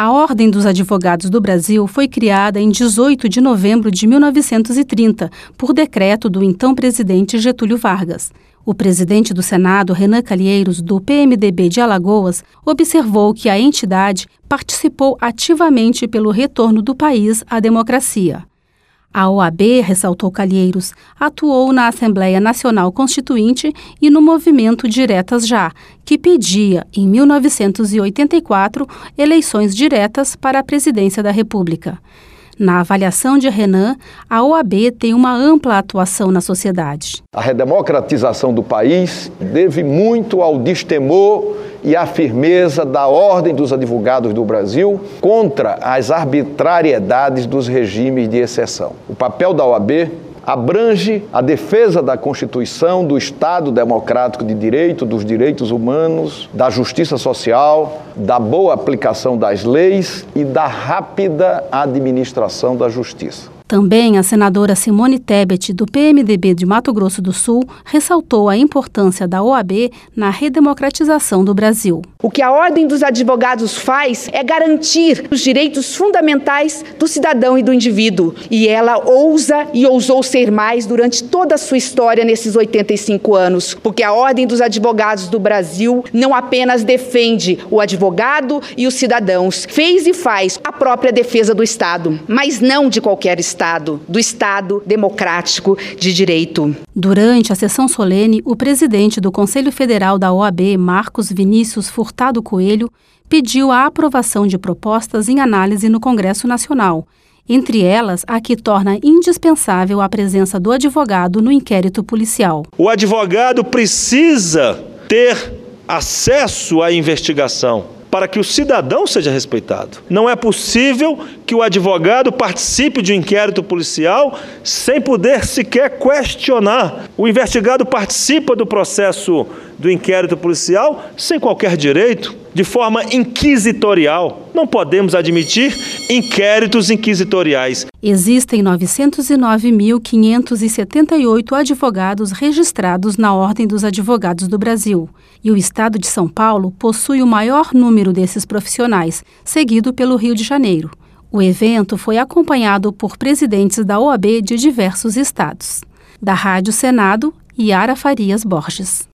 A Ordem dos Advogados do Brasil foi criada em 18 de novembro de 1930, por decreto do então presidente Getúlio Vargas. O presidente do Senado, Renan Calheiros, do PMDB de Alagoas, observou que a entidade participou ativamente pelo retorno do país à democracia. A OAB, ressaltou Calheiros, atuou na Assembleia Nacional Constituinte e no movimento Diretas Já, que pedia, em 1984, eleições diretas para a presidência da República. Na avaliação de Renan, a OAB tem uma ampla atuação na sociedade. A redemocratização do país deve muito ao destemor e à firmeza da Ordem dos Advogados do Brasil contra as arbitrariedades dos regimes de exceção. O papel da OAB abrange a defesa da Constituição, do Estado democrático de direito, dos direitos humanos, da justiça social, da boa aplicação das leis e da rápida administração da justiça. Também a senadora Simone Tebet, do PMDB de Mato Grosso do Sul, ressaltou a importância da OAB na redemocratização do Brasil. O que a Ordem dos Advogados faz é garantir os direitos fundamentais do cidadão e do indivíduo. E ela ousa e ousou ser mais durante toda a sua história nesses 85 anos. Porque a Ordem dos Advogados do Brasil não apenas defende o advogado e os cidadãos, fez e faz a própria defesa do Estado, mas não de qualquer Estado. Do Estado democrático de direito. Durante a sessão solene, o presidente do Conselho Federal da OAB, Marcos Vinícius Furtado Coelho, pediu a aprovação de propostas em análise no Congresso Nacional, entre elas a que torna indispensável a presença do advogado no inquérito policial. O advogado precisa ter acesso à investigação para que o cidadão seja respeitado. Não é possível que o advogado participe de um inquérito policial sem poder sequer questionar. O investigado participa do processo do inquérito policial sem qualquer direito, de forma inquisitorial. Não podemos admitir inquéritos inquisitoriais. Existem 909.578 advogados registrados na Ordem dos Advogados do Brasil. E o estado de São Paulo possui o maior número desses profissionais, seguido pelo Rio de Janeiro. O evento foi acompanhado por presidentes da OAB de diversos estados. Da Rádio Senado, Yara Farias Borges.